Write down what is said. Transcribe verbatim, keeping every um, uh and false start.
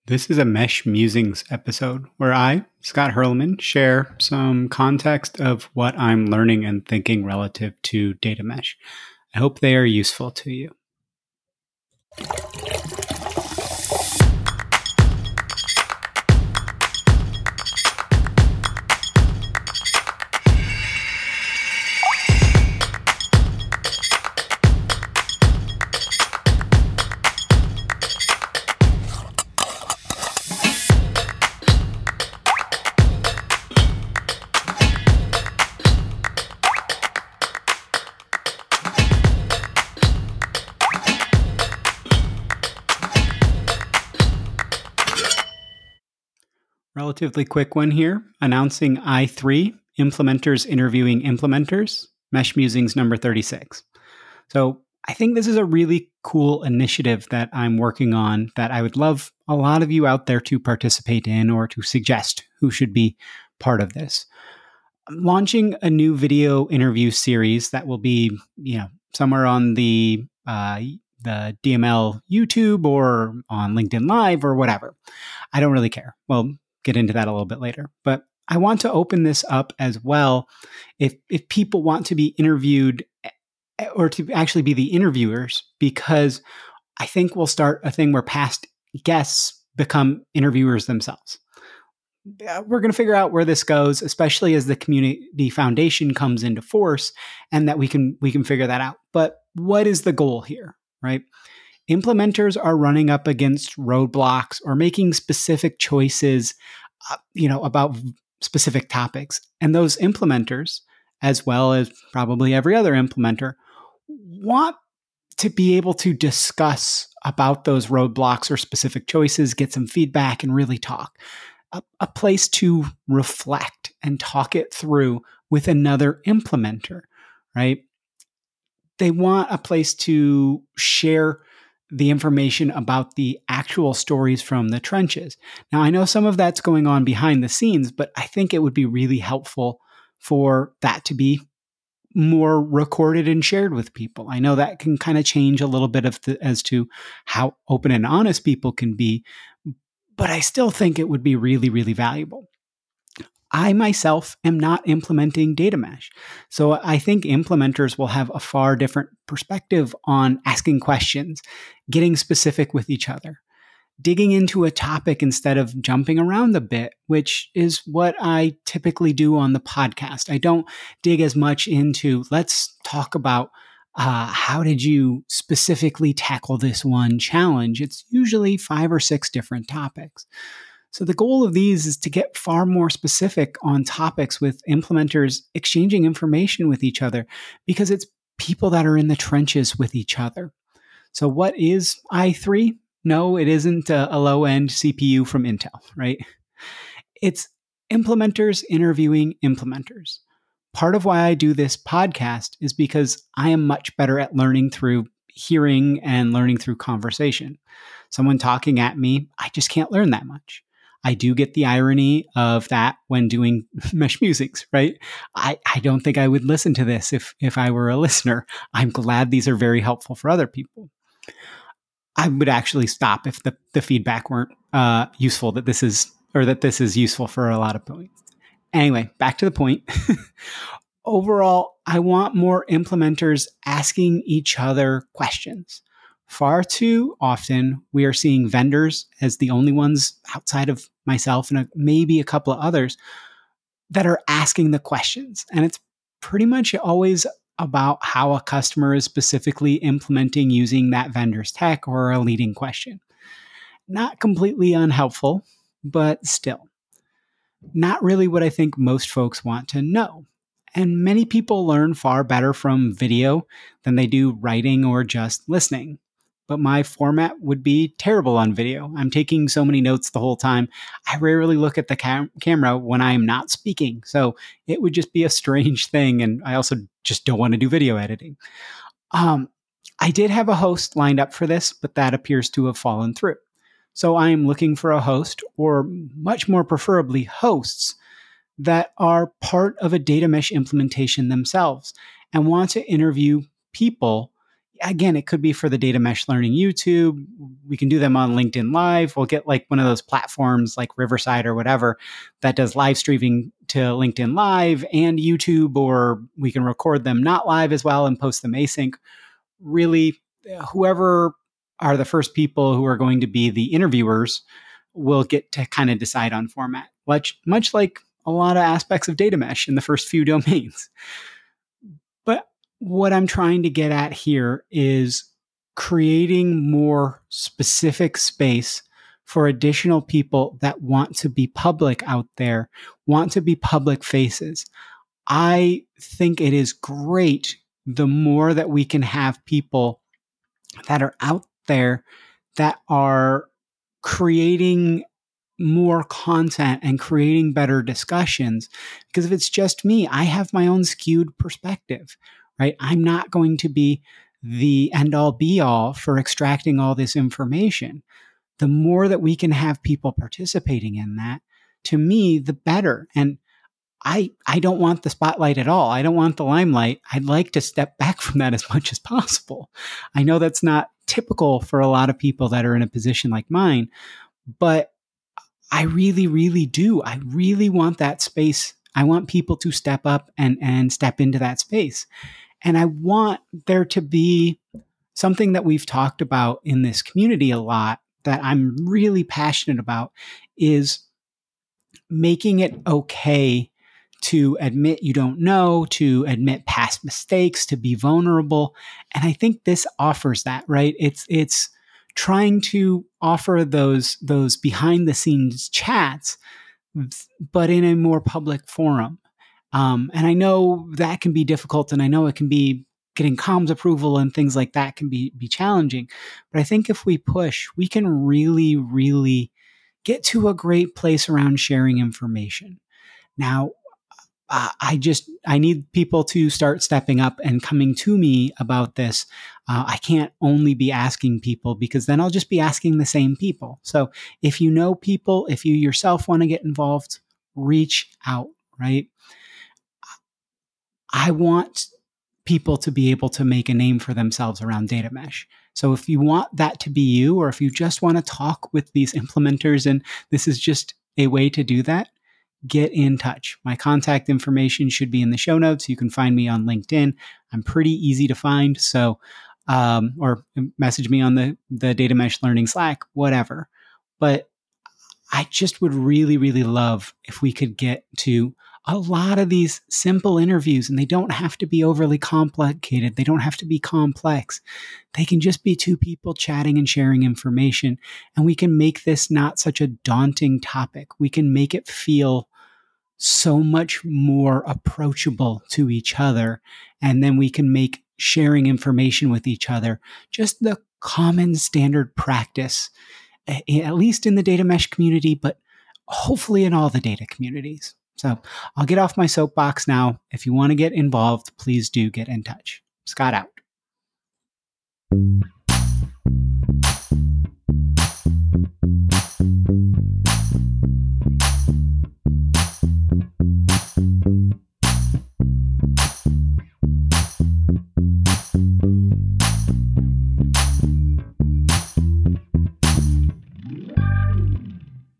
This is a Mesh Musings episode where I, Scott Hurlman, share some context of what I'm learning and thinking relative to data mesh. I hope they are useful to you. Relatively quick one here, announcing I three, Implementers Interviewing Implementers, Mesh Musings number thirty-six. So I think this is a really cool initiative that I'm working on that I would love a lot of you out there to participate in or to suggest who should be part of this. I'm launching a new video interview series that will be, you know, somewhere on the uh, the D M L YouTube or on LinkedIn Live or whatever. I don't really care. Well, get into that a little bit later. But I want to open this up as well. If if people want to be interviewed or to actually be the interviewers, because I think we'll start a thing where past guests become interviewers themselves. We're going to figure out where this goes, especially as the community foundation comes into force, and that we can we can figure that out. But what is the goal here, right? Implementers are running up against roadblocks or making specific choices, uh, you know, about specific topics. And those implementers, as well as probably every other implementer, want to be able to discuss about those roadblocks or specific choices, get some feedback, and really talk. A, a place to reflect and talk it through with another implementer, right? They want a place to share the information about the actual stories from the trenches. Now, I know some of that's going on behind the scenes, but I think it would be really helpful for that to be more recorded and shared with people. I know that can kind of change a little bit of the, as to how open and honest people can be, but I still think it would be really, really valuable. I myself am not implementing data mesh. So I think implementers will have a far different perspective on asking questions, getting specific with each other, digging into a topic instead of jumping around a bit, which is what I typically do on the podcast. I don't dig as much into, let's talk about uh, how did you specifically tackle this one challenge? It's usually five or six different topics. So the goal of these is to get far more specific on topics with implementers exchanging information with each other, because it's people that are in the trenches with each other. So what is I three? No, it isn't a, a low-end C P U from Intel, right? It's implementers interviewing implementers. Part of why I do this podcast is because I am much better at learning through hearing and learning through conversation. Someone talking at me, I just can't learn that much. I do get the irony of that when doing Mesh Musings, right? I, I don't think I would listen to this if, if I were a listener. I'm glad these are very helpful for other people. I would actually stop if the, the feedback weren't uh, useful, that this is, or that this is useful for a lot of points. Anyway, back to the point. Overall, I want more implementers asking each other questions. Far too often, we are seeing vendors as the only ones outside of myself and a, maybe a couple of others that are asking the questions. And it's pretty much always about how a customer is specifically implementing using that vendor's tech or a leading question. Not completely unhelpful, but still not really what I think most folks want to know. And many people learn far better from video than they do writing or just listening. But my format would be terrible on video. I'm taking so many notes the whole time. I rarely look at the cam- camera when I'm not speaking. So it would just be a strange thing. And I also just don't want to do video editing. Um, I did have a host lined up for this, but that appears to have fallen through. So I am looking for a host, or much more preferably hosts, that are part of a data mesh implementation themselves and want to interview people again, it could be for the Data Mesh Learning YouTube. We can do them on LinkedIn Live. We'll get like one of those platforms like Riverside or whatever that does live streaming to LinkedIn Live and YouTube, or we can record them not live as well and post them async. Really, whoever are the first people who are going to be the interviewers will get to kind of decide on format, much, much like a lot of aspects of data mesh in the first few domains. But what I'm trying to get at here is creating more specific space for additional people that want to be public out there, want to be public faces. I think it is great the more that we can have people that are out there that are creating more content and creating better discussions. Because if it's just me, I have my own skewed perspective, right? I'm not going to be the end all be all for extracting all this information. The more that we can have people participating in that, to me, the better. And I, I don't want the spotlight at all. I don't want the limelight. I'd like to step back from that as much as possible. I know that's not typical for a lot of people that are in a position like mine, but I really, really do. I really want that space. I want people to step up and, and step into that space. And I want there to be something that we've talked about in this community a lot that I'm really passionate about is making it okay to admit you don't know, to admit past mistakes, to be vulnerable. And I think this offers that, right? It's, it's trying to offer those, those behind the scenes chats, but in a more public forum. Um, and I know that can be difficult, and I know it can be getting comms approval and things like that can be, be challenging. But I think if we push, we can really, really get to a great place around sharing information. Now, Uh, I just, I need people to start stepping up and coming to me about this. Uh, I can't only be asking people, because then I'll just be asking the same people. So if you know people, if you yourself want to get involved, reach out, right? I want people to be able to make a name for themselves around data mesh. So if you want that to be you, or if you just want to talk with these implementers and this is just a way to do that, get in touch. My contact information should be in the show notes. You can find me on LinkedIn. I'm pretty easy to find. So, um, or message me on the, the Data Mesh Learning Slack, whatever. But I just would really, really love if we could get to a lot of these simple interviews, and they don't have to be overly complicated. They don't have to be complex. They can just be two people chatting and sharing information. And we can make this not such a daunting topic. We can make it feel so much more approachable to each other. And then we can make sharing information with each other just the common standard practice, at least in the data mesh community, but hopefully in all the data communities. So I'll get off my soapbox now. If you want to get involved, please do get in touch. Scott out.